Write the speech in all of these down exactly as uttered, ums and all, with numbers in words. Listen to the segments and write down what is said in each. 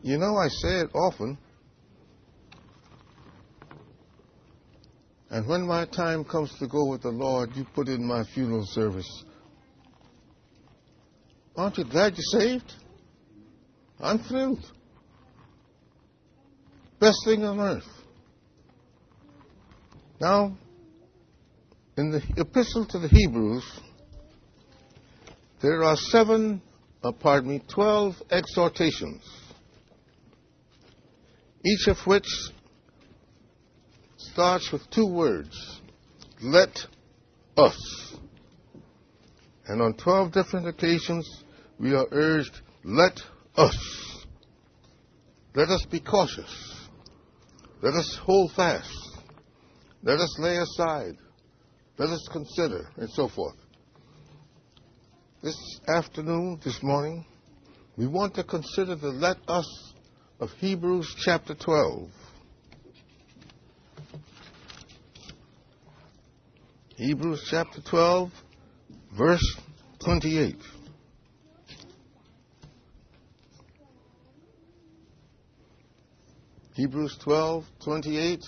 You know, I say it often, and when my time comes to go with the Lord, you put in my funeral service. Aren't you glad you're saved? I'm thrilled. Best thing on earth. Now, in the epistle to the Hebrews, there are seven, uh, pardon me, twelve exhortations, each of which starts with two words, let us. And on twelve different occasions, we are urged, let us. Let us be cautious. Let us hold fast. Let us lay aside. Let us consider, and so forth. This afternoon, this morning, we want to consider the let us of Hebrews chapter twelve. Hebrews chapter twelve, verse twenty-eight. Hebrews twelve, twenty-eight.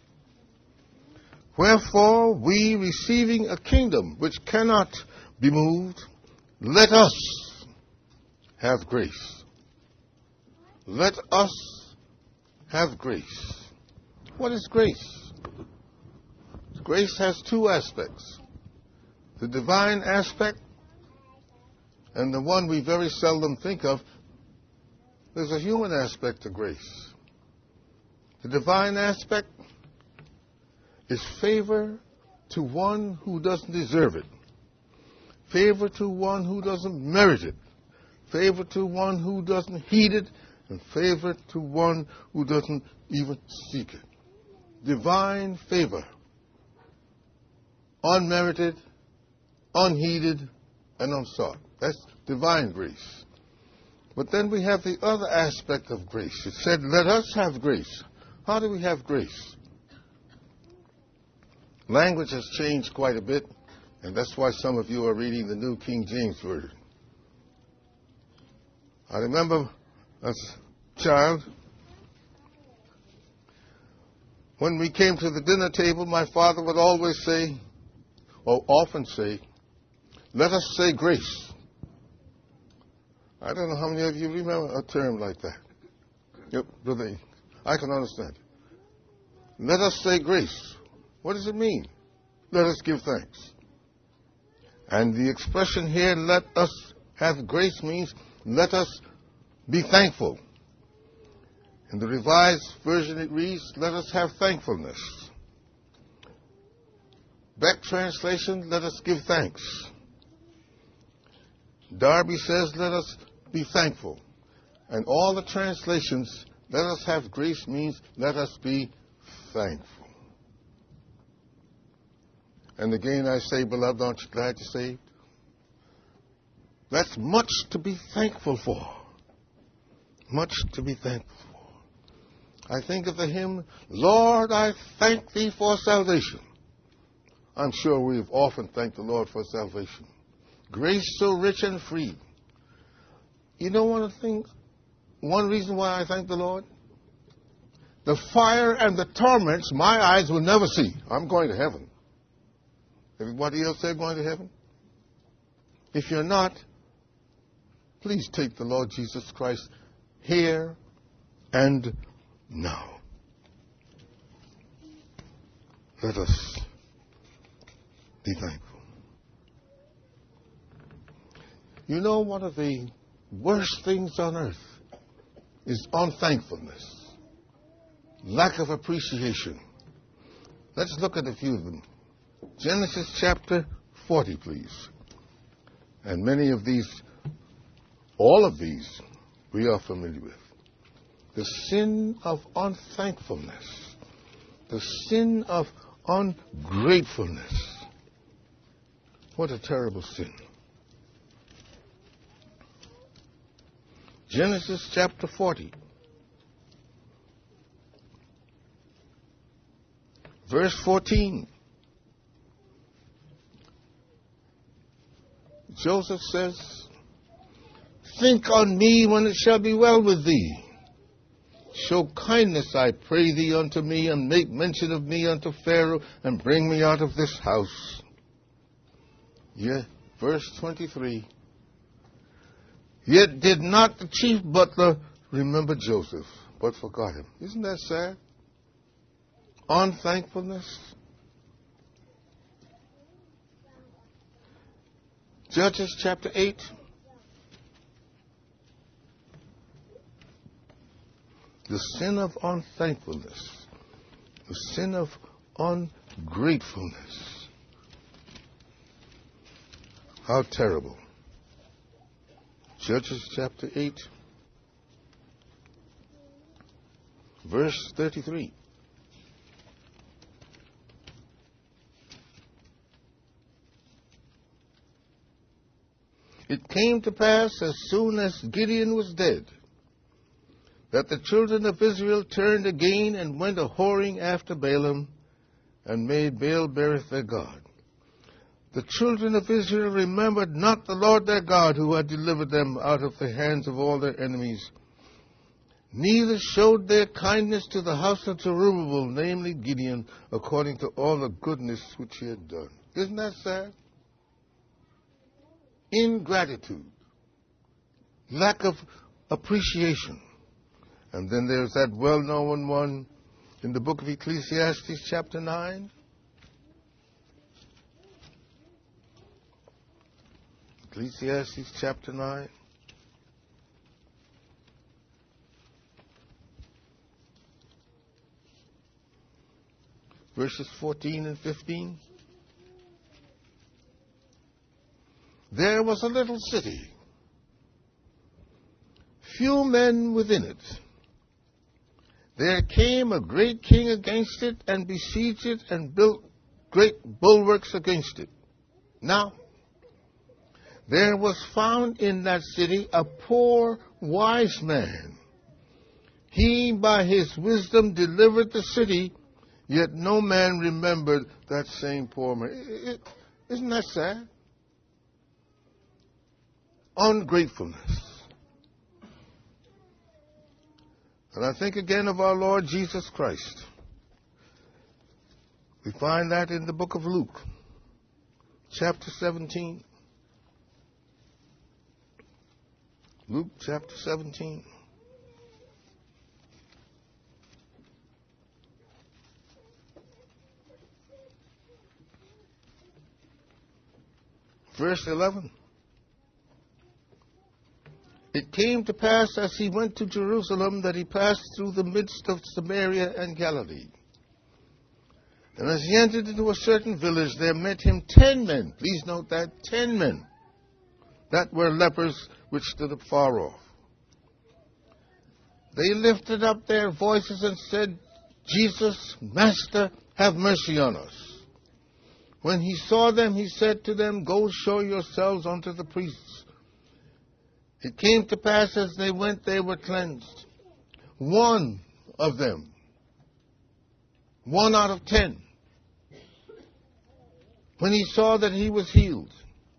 Wherefore, we receiving a kingdom which cannot be moved, let us have grace. Let us have grace. What is grace? Grace has two aspects. The divine aspect and the one we very seldom think of, there's a human aspect to grace. The divine aspect is favor to one who doesn't deserve it. Favor to one who doesn't merit it. Favor to one who doesn't heed it. And favor to one who doesn't even seek it. Divine favor. Unmerited, unheeded, and unsought. That's divine grace. But then we have the other aspect of grace. It said, let us have grace. How do we have grace? Language has changed quite a bit, and that's why some of you are reading the New King James Version. I remember as a child, when we came to the dinner table, my father would always say, or often say, let us say grace. I don't know how many of you remember a term like that. Yep, brother, I can understand. Let us say grace. What does it mean? Let us give thanks. And the expression here, let us have grace, means let us be thankful. In the Revised Version it reads, let us have thankfulness. Beck translation, let us give thanks. Darby says, let us be thankful. And all the translations, let us have grace means let us be thankful. And again I say, beloved, aren't you glad you're saved? That's much to be thankful for. Much to be thankful for. I think of the hymn, Lord, I thank thee for salvation. I'm sure we've often thanked the Lord for salvation. Grace so rich and free. You know one of the things, one reason why I thank the Lord? The fire and the torments my eyes will never see. I'm going to heaven. Everybody else there going to heaven? If you're not, please take the Lord Jesus Christ here and now. Let us be thankful. You know, one of the worst things on earth is unthankfulness, lack of appreciation. Let's look at a few of them. Genesis chapter forty, please. And many of these, all of these, we are familiar with. The sin of unthankfulness. The sin of ungratefulness. What a terrible sin. Genesis chapter forty. Verse fourteen. Joseph says, think on me when it shall be well with thee, Show kindness, I pray thee, unto me, and make mention of me unto Pharaoh, and bring me out of this house. Yeah, verse twenty-three. Yet did not the chief butler remember Joseph, but forgot him. Isn't that sad? Unthankfulness. Judges chapter eight. The sin of unthankfulness. The sin of ungratefulness. How terrible. Judges chapter eight, verse thirty-three. It came to pass as soon as Gideon was dead, that the children of Israel turned again and went a whoring after Balaam, and made Baal-berith their god. The children of Israel remembered not the Lord their God, who had delivered them out of the hands of all their enemies, neither showed their kindness to the house of Zerubbabel, namely Gideon, according to all the goodness which he had done. Isn't that sad? Ingratitude, lack of appreciation. And then there's that well-known one in the book of Ecclesiastes, chapter nine. Ecclesiastes chapter nine. Verses fourteen and fifteen. There was a little city, few men within it. There came a great king against it, and besieged it, and built great bulwarks against it. Now, there was found in that city a poor wise man. He by his wisdom delivered the city, yet no man remembered that same poor man. Isn't that sad? Ungratefulness. And I think again of our Lord Jesus Christ. We find that in the book of Luke, chapter seventeen. Luke chapter seventeen. Verse eleven. It came to pass as he went to Jerusalem that he passed through the midst of Samaria and Galilee. And as he entered into a certain village, there met him ten men. Please note that, ten men that were lepers, which stood afar off. They lifted up their voices and said, Jesus, Master, have mercy on us. When he saw them, he said to them, Go show yourselves unto the priests. It came to pass as they went, they were cleansed. One of them, one out of ten, when he saw that he was healed,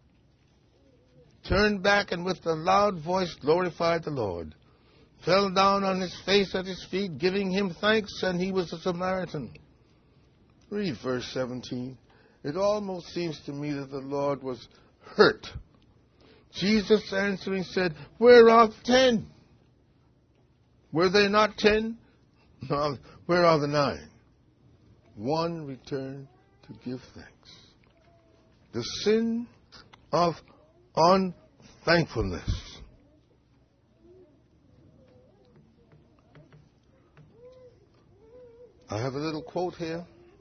turned back and with a loud voice glorified the Lord, fell down on his face at his feet, giving him thanks, and he was a Samaritan. Read verse seventeen. It almost seems to me that the Lord was hurt. Jesus answering said, Whereof ten? Were they not ten? No, where are the nine? One returned to give thanks. The sin of unthankfulness. I have a little quote here.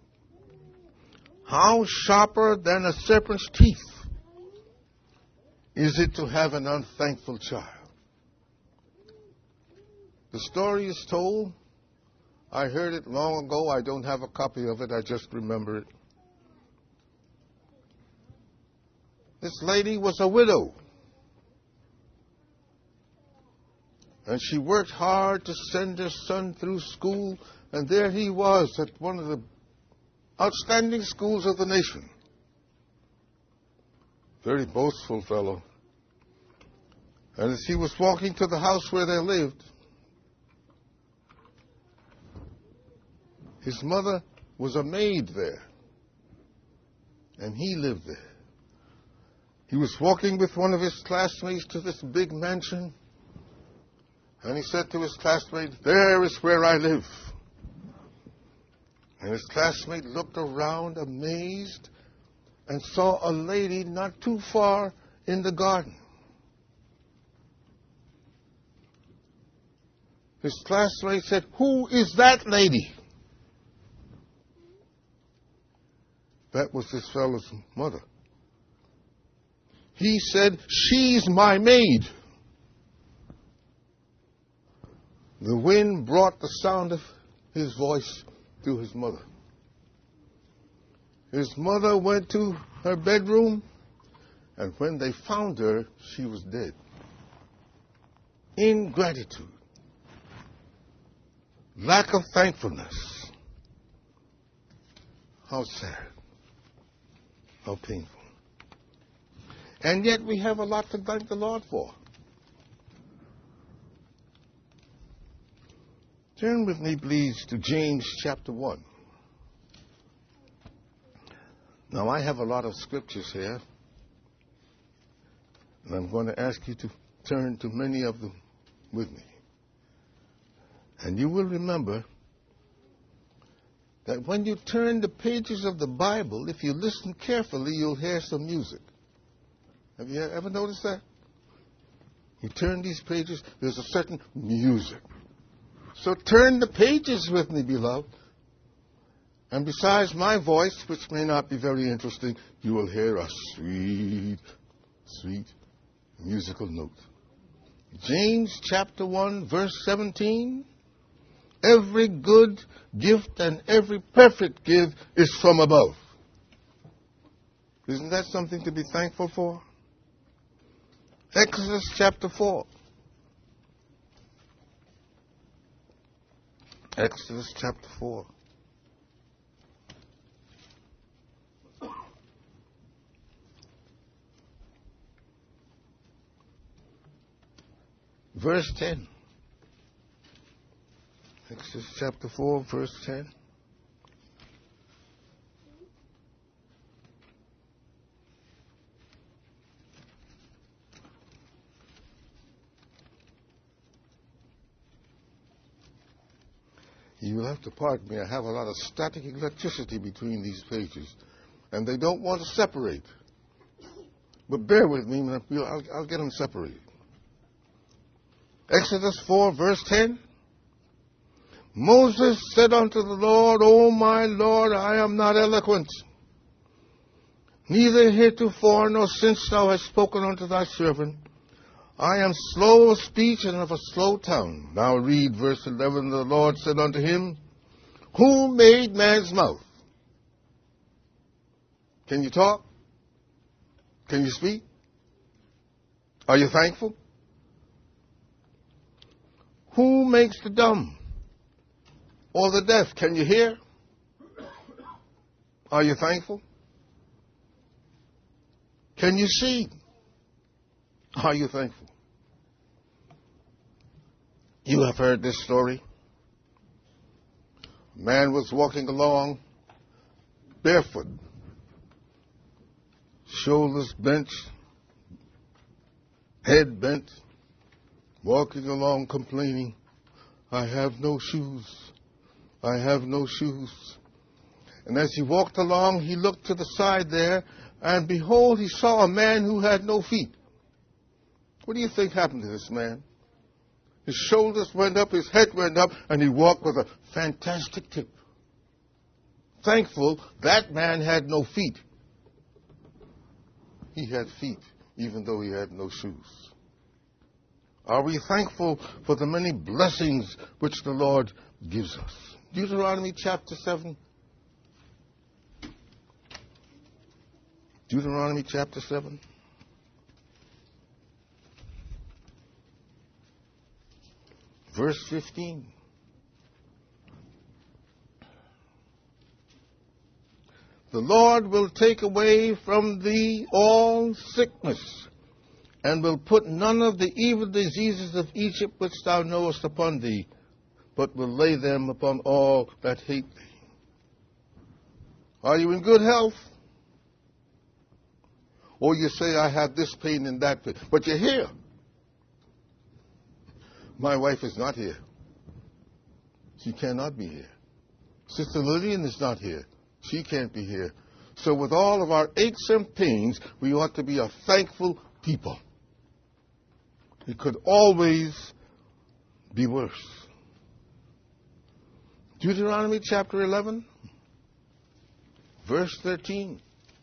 How sharper than a serpent's teeth is it to have an unthankful child? The story is told. I heard it long ago. I don't have a copy of it. I just remember it. This lady was a widow. And she worked hard to send her son through school. And there he was at one of the outstanding schools of the nation. Very boastful fellow. And as he was walking to the house where they lived, His mother was a maid there, and he lived there. He was walking with one of his classmates to this big mansion, and he said to his classmate, "There is where I live." And his classmate looked around amazed and saw a lady not too far in the garden. His classmate said, "Who is that lady?" That was this fellow's mother. He said, "She's my maid." The wind brought the sound of his voice to his mother. His mother went to her bedroom, and when they found her, she was dead. Ingratitude. Lack of thankfulness. How sad. How painful. And yet we have a lot to thank the Lord for. Turn with me, please, to James chapter one. Now, I have a lot of scriptures here, and I'm going to ask you to turn to many of them with me. And you will remember that when you turn the pages of the Bible, if you listen carefully, you'll hear some music. Have you ever noticed that? You turn these pages, there's a certain music. So turn the pages with me, beloved. And besides my voice, which may not be very interesting, you will hear a sweet, sweet musical note. James chapter one, verse seventeen. Every good gift and every perfect gift is from above. Isn't that something to be thankful for? Exodus chapter four. Exodus chapter four. Verse ten. Exodus chapter four, verse ten. You will have to pardon me. I have a lot of static electricity between these pages, and they don't want to separate. But bear with me, I'll, I'll get them separated. Exodus four, verse ten. Moses said unto the Lord, O my Lord, I am not eloquent, neither heretofore nor since thou hast spoken unto thy servant. I am slow of speech and of a slow tongue. Now read verse eleven. The Lord said unto him, Who made man's mouth? Can you talk? Can you speak? Are you thankful? Who makes the dumb or the deaf? Can you hear? Are you thankful? Can you see? Are you thankful? You have heard this story. A man was walking along barefoot, shoulders bent, head bent, walking along complaining, I have no shoes, I have no shoes. And as he walked along, he looked to the side there, and behold, he saw a man who had no feet. What do you think happened to this man? His shoulders went up, his head went up, and he walked with a fantastic tip. Thankful that man had no feet. He had feet, even though he had no shoes. Are we thankful for the many blessings which the Lord gives us? Deuteronomy chapter seven. Deuteronomy chapter seven. Verse fifteen. The Lord will take away from thee all sickness, and will put none of the evil diseases of Egypt which thou knowest upon thee, but will lay them upon all that hate thee. Are you in good health? Or you say, I have this pain and that pain. But you're here. My wife is not here. She cannot be here. Sister Lillian is not here. She can't be here. So with all of our aches and pains, we ought to be a thankful people. It could always be worse. Deuteronomy chapter eleven, verse thirteen.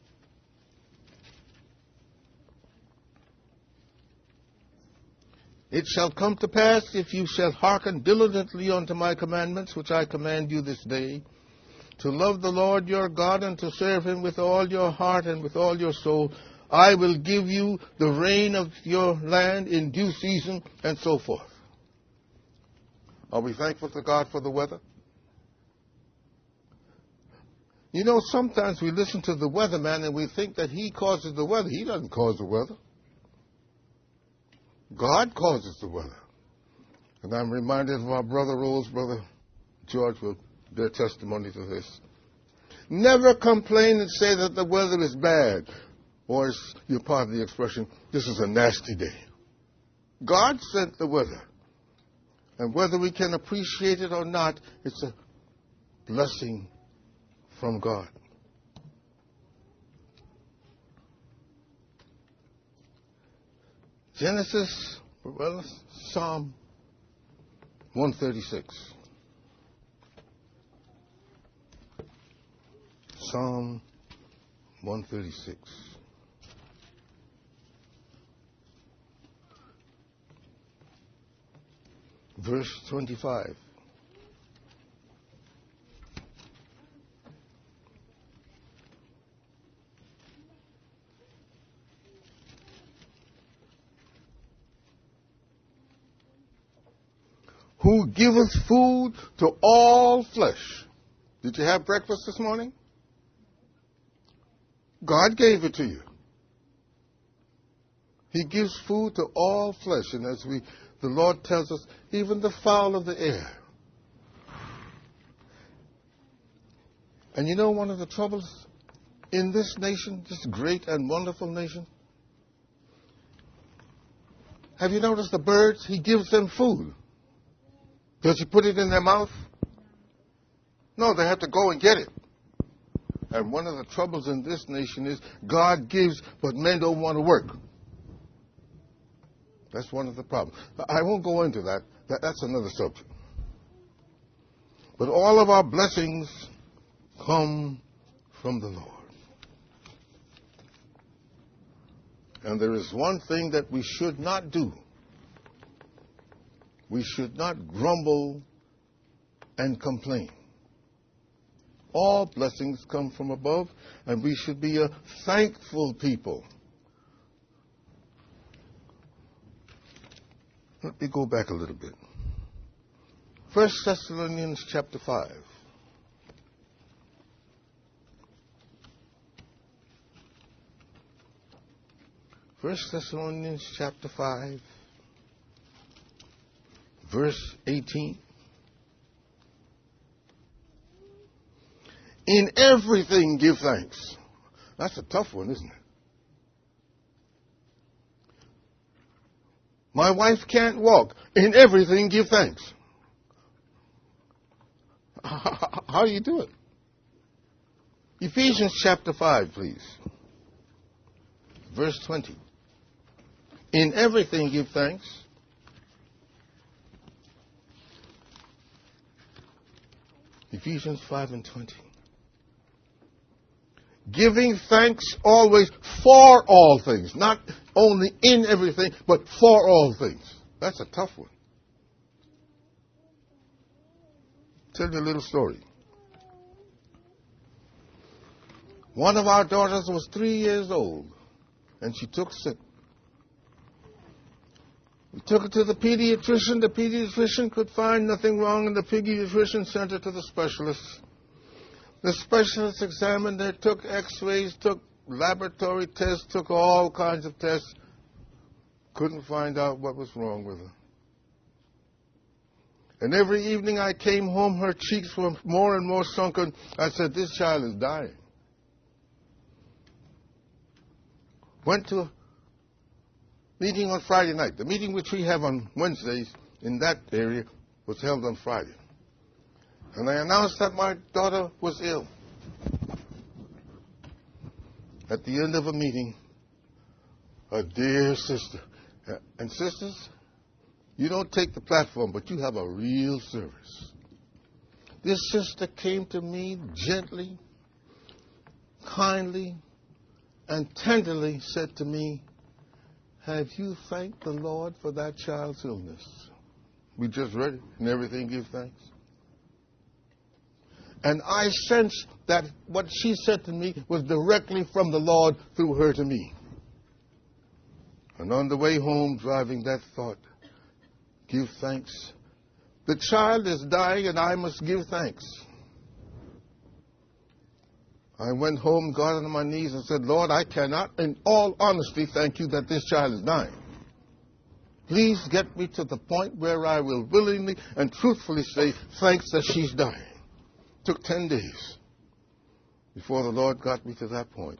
It shall come to pass, if you shall hearken diligently unto my commandments, which I command you this day, to love the Lord your God and to serve him with all your heart and with all your soul, I will give you the rain of your land in due season, and so forth. Are we thankful to God for the weather? You know, sometimes we listen to the weatherman and we think that he causes the weather. He doesn't cause the weather. God causes the weather. And I'm reminded of our brother Rose, brother George will bear testimony to this. Never complain and say that the weather is bad. Or, as you're part of the expression, this is a nasty day. God sent the weather. And whether we can appreciate it or not, it's a blessing from God. Genesis, well, Psalm one thirty-six. Psalm one thirty-six. Verse twenty-five. Who giveth food to all flesh. Did you have breakfast this morning? God gave it to you. He gives food to all flesh. And as we, the Lord tells us, even the fowl of the air. And you know one of the troubles in this nation, this great and wonderful nation? Have you noticed the birds? He gives them food. Does he put it in their mouth? No, they have to go and get it. And one of the troubles in this nation is God gives, but men don't want to work. That's one of the problems. I won't go into that. that that's another subject. But all of our blessings come from the Lord. And there is one thing that we should not do. We should not grumble and complain. All blessings come from above, and we should be a thankful people. Let me go back a little bit. First Thessalonians chapter five. First Thessalonians chapter five. Verse eighteen. In everything give thanks. That's a tough one, isn't it? My wife can't walk. In everything give thanks. How do you do it? Ephesians chapter five, please. Verse twenty. In everything give thanks. Ephesians five and twenty. Giving thanks always for all things. Not only in everything, but for all things. That's a tough one. Tell you a little story. One of our daughters was three years old, and she took sick. We took her to the pediatrician. The pediatrician could find nothing wrong, and the pediatrician sent her to the specialist. The specialist examined her, took x-rays, took laboratory tests, took all kinds of tests. Couldn't find out what was wrong with her. And every evening I came home, her cheeks were more and more sunken. I said, this child is dying. went to a meeting on Friday night. The meeting which we have on Wednesdays in that area was held on Friday. And I announced that my daughter was ill. At the end of a meeting, a dear sister, and sisters, you don't take the platform, but you have a real service. This sister came to me gently, kindly, and tenderly said to me, have you thanked the Lord for that child's illness? We just read it, and everything give thanks. And I sensed that what she said to me was directly from the Lord through her to me. And on the way home, driving that thought, give thanks. The child is dying and I must give thanks. I went home, got on my knees and said, Lord, I cannot, in all honesty, thank you that this child is dying. Please get me to the point where I will willingly and truthfully say thanks that she's dying. It took ten days before the Lord got me to that point.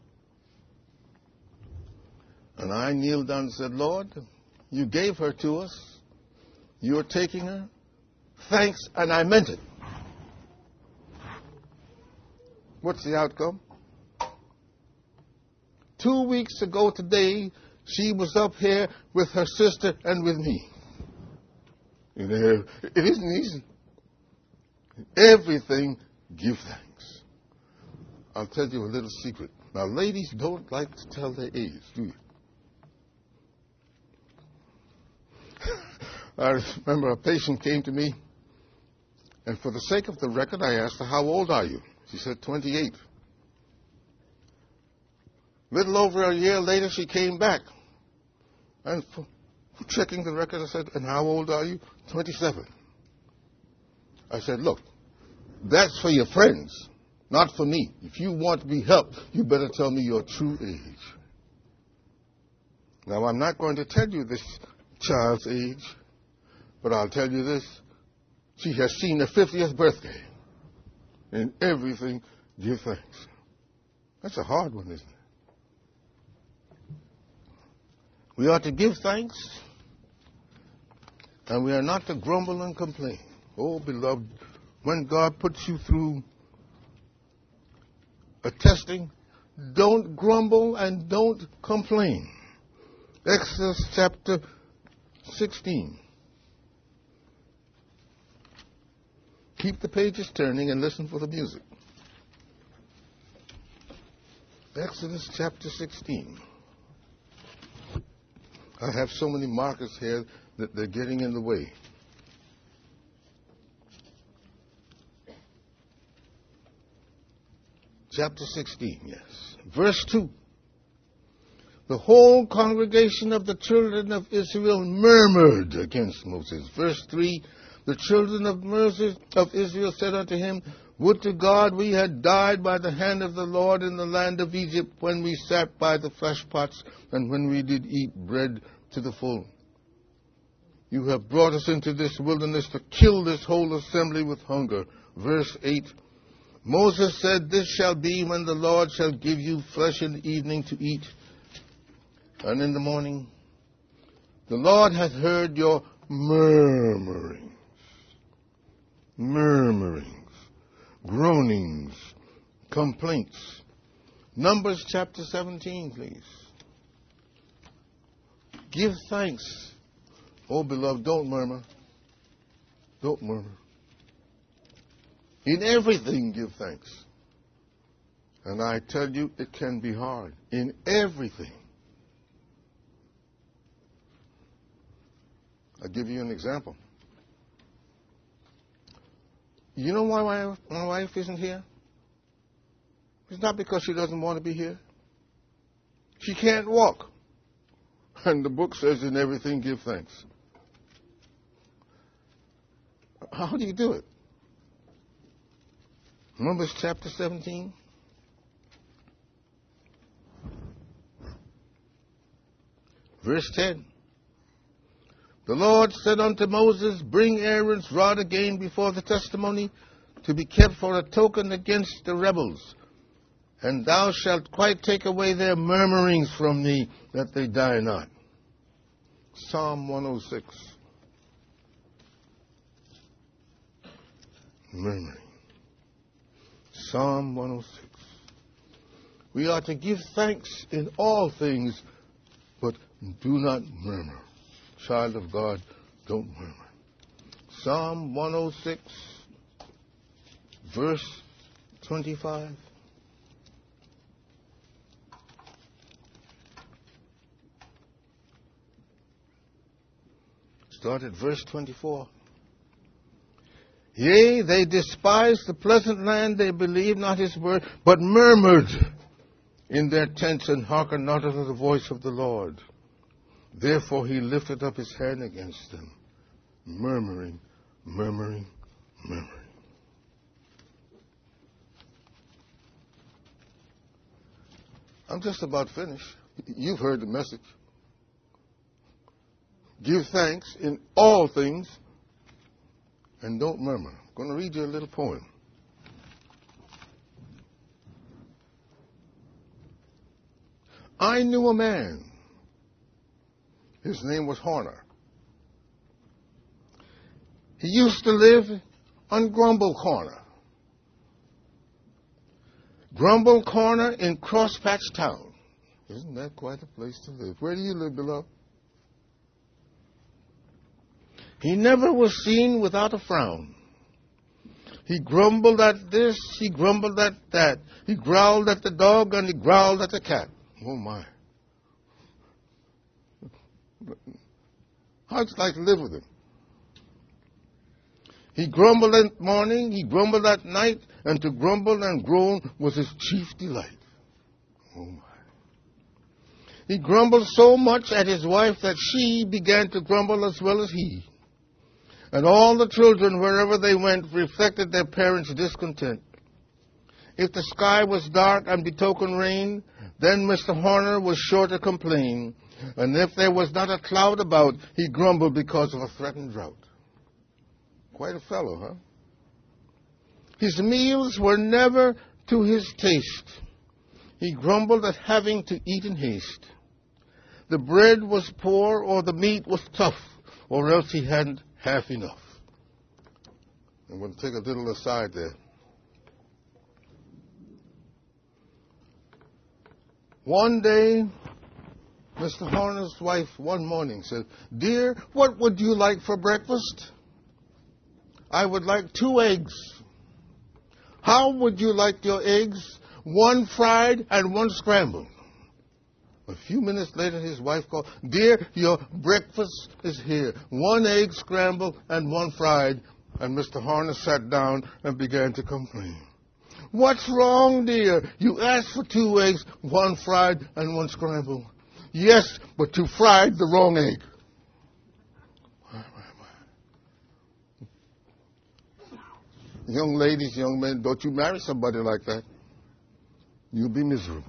And I kneeled down and said, Lord, you gave her to us. You're taking her. Thanks, and I meant it. What's the outcome? Two weeks ago today, she was up here with her sister and with me. You know, it isn't easy. Everything, give thanks. I'll tell you a little secret. Now, ladies don't like to tell their age, do you? I remember a patient came to me, and for the sake of the record, I asked her, how old are you? She said, twenty-eight. Little over a year later, she came back. And for checking the record, I said, and how old are you? twenty-seven. I said, look, that's for your friends, not for me. If you want to be helped, you better tell me your true age. Now, I'm not going to tell you this child's age, but I'll tell you this. She has seen her fiftieth birthday. In everything, give thanks. That's a hard one, isn't it? We are to give thanks, and we are not to grumble and complain. Oh, beloved, when God puts you through a testing, don't grumble and don't complain. Exodus chapter sixteen. Keep the pages turning and listen for the music. Exodus chapter sixteen. I have so many markers here that they're getting in the way. Chapter sixteen, yes. Verse two. The whole congregation of the children of Israel murmured against Moses. Verse three. The children of Moses of Israel said unto him, would to God we had died by the hand of the Lord in the land of Egypt, when we sat by the flesh pots, and when we did eat bread to the full. You have brought us into this wilderness to kill this whole assembly with hunger. Verse eight. Moses said, this shall be when the Lord shall give you flesh in the evening to eat, and in the morning. The Lord hath heard your murmuring. Murmurings, groanings, complaints. Numbers chapter seventeen, please. Give thanks. Oh, beloved, don't murmur. Don't murmur. In everything, give thanks. And I tell you, it can be hard. In everything. I'll give you an example. You know why my, my wife isn't here? It's not because she doesn't want to be here. She can't walk. And the book says, in everything, give thanks. How do you do it? Numbers chapter seventeen. Verse ten. The Lord said unto Moses, bring Aaron's rod again before the testimony, to be kept for a token against the rebels. and thou shalt quite take away their murmurings from thee, that they die not. Psalm one oh six. Murmuring. Psalm one oh six. We are to give thanks in all things, but do not murmur. Child of God, don't murmur. Psalm one oh six, verse twenty-five. Start at verse twenty-four. Yea, they despised the pleasant land, they believed not his word, but murmured in their tents and hearkened not unto the voice of the Lord. Therefore he lifted up his hand against them, murmuring, murmuring, murmuring. I'm just about finished. You've heard the message. Give thanks in all things and don't murmur. I'm going to read you a little poem. I knew a man. His name was Horner. He used to live on Grumble Corner. Grumble Corner in Crosspatch Town. Isn't that quite a place to live? Where do you live, beloved? He never was seen without a frown. He grumbled at this, he grumbled at that. He growled at the dog and he growled at the cat. Oh, my. How'd you like to live with him? He grumbled at morning, he grumbled at night, and to grumble and groan was his chief delight. Oh, my. He grumbled so much at his wife that she began to grumble as well as he. And all the children, wherever they went, reflected their parents' discontent. If the sky was dark and betokened rain, then Mister Horner was sure to complain. And if there was not a cloud about, he grumbled because of a threatened drought. Quite a fellow, huh? His meals were never to his taste. He grumbled at having to eat in haste. The bread was poor or the meat was tough, or else he hadn't half enough. I'm going to take a little aside there. One day, Mister Horner's wife one morning said, "Dear, what would you like for breakfast?" "I would like two eggs." "How would you like your eggs?" "One fried and one scrambled." A few minutes later, his wife called, "Dear, your breakfast is here. One egg scrambled and one fried." And Mister Horner sat down and began to complain. "What's wrong, dear? You asked for two eggs, one fried and one scrambled." "Yes, but you fried the wrong egg." Young ladies, young men, don't you marry somebody like that. You'll be miserable.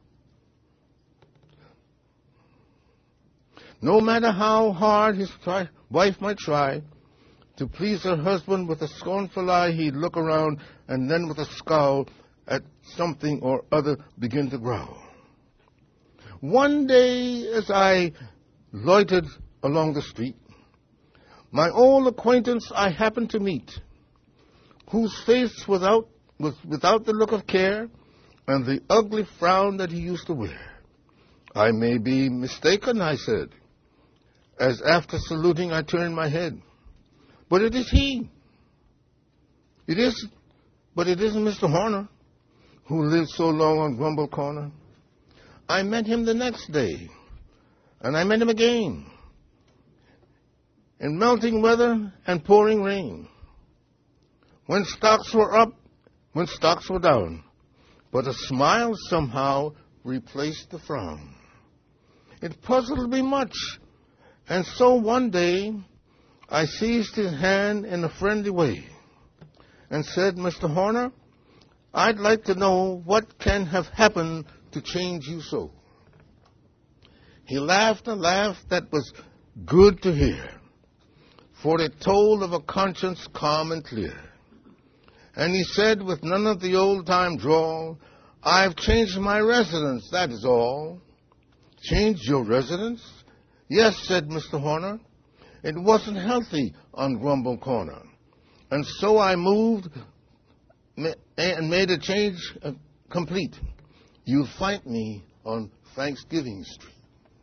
No matter how hard his try, wife might try to please her husband, with a scornful eye he'd look around and then with a scowl at something or other begin to growl. One day as I loitered along the street, my old acquaintance I happened to meet, whose face without, was without the look of care and the ugly frown that he used to wear. "I may be mistaken," I said, as after saluting I turned my head. "But it is he. It is, but it isn't Mister Horner, who lived so long on Grumble Corner." I met him the next day, and I met him again, in melting weather and pouring rain, when stocks were up, when stocks were down, but a smile somehow replaced the frown. It puzzled me much. And so one day, I seized his hand in a friendly way and said, "Mister Horner, I'd like to know what can have happened to change you so." He laughed a laugh that was good to hear, for it told of a conscience calm and clear. And he said with none of the old-time drawl, I've changed my residence, that is all. Changed your residence? Yes, said Mister Horner. It wasn't healthy on Grumble Corner. And so I moved and made a change complete. You'll find me on Thanksgiving Street.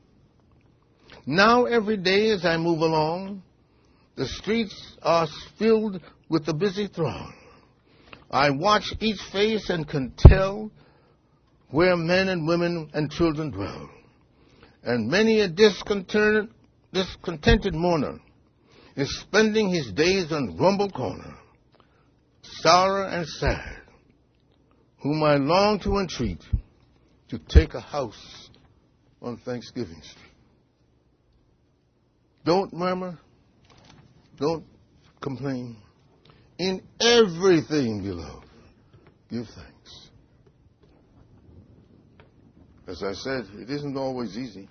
Now every day as I move along, the streets are filled with the busy throng. I watch each face and can tell where men and women and children dwell. And many a discontented, discontented mourner is spending his days on Grumble Corner, sour and sad, whom I long to entreat to take a house on Thanksgiving Street. Don't murmur. Don't complain. In everything, beloved, give thanks. As I said, it isn't always easy.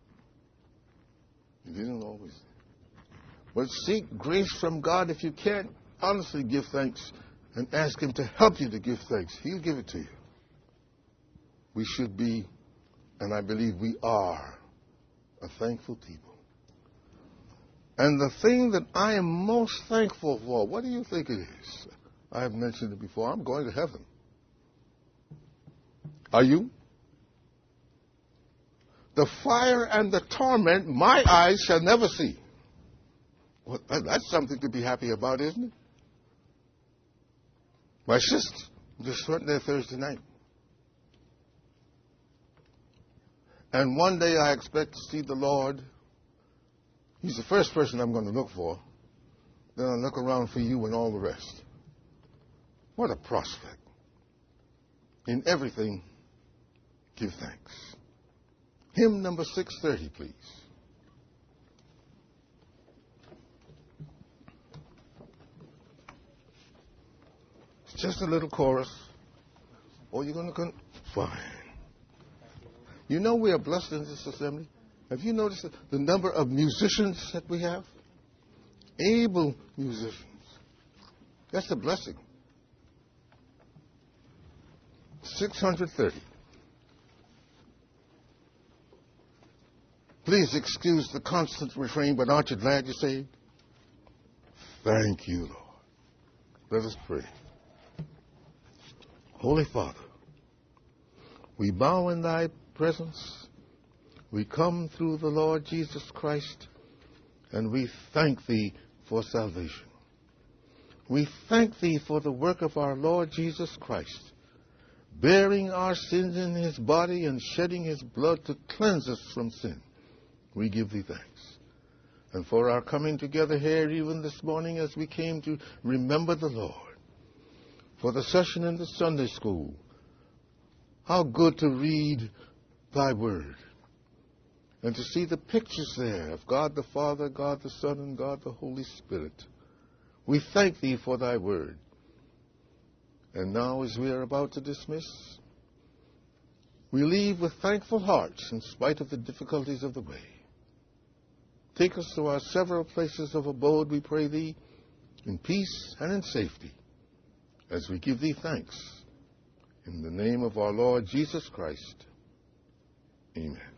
It isn't always. But seek grace from God. If you can't honestly give thanks and ask Him to help you to give thanks, He'll give it to you. We should be, and I believe we are, a thankful people. And the thing that I am most thankful for, what do you think it is? I have mentioned it before. I'm going to heaven. Are you? The fire and the torment my eyes shall never see. Well, that's something to be happy about, isn't it? My sister just went there Thursday night. And one day I expect to see the Lord. He's the first person I'm going to look for. Then I'll look around for you and all the rest. What a prospect. In everything, give thanks. Hymn number six thirty, please. It's just a little chorus. Oh, you're going to con- fine. You know we are blessed in this assembly. Have you noticed the number of musicians that we have? Able musicians. That's a blessing. six hundred thirty. Please excuse the constant refrain, but aren't you glad you're saved? Thank you, Lord. Let us pray. Holy Father, we bow in thy presence. We come through the Lord Jesus Christ, and we thank thee for salvation. We thank thee for the work of our Lord Jesus Christ, bearing our sins in his body and shedding his blood to cleanse us from sin. We give thee thanks. And for our coming together here even this morning as we came to remember the Lord. For the session in the Sunday school. How good to read thy word. And to see the pictures there of God the Father, God the Son, and God the Holy Spirit. We thank thee for thy word. And now as we are about to dismiss, we leave with thankful hearts in spite of the difficulties of the way. Take us to our several places of abode, we pray thee, in peace and in safety, as we give thee thanks. In the name of our Lord Jesus Christ. Amen.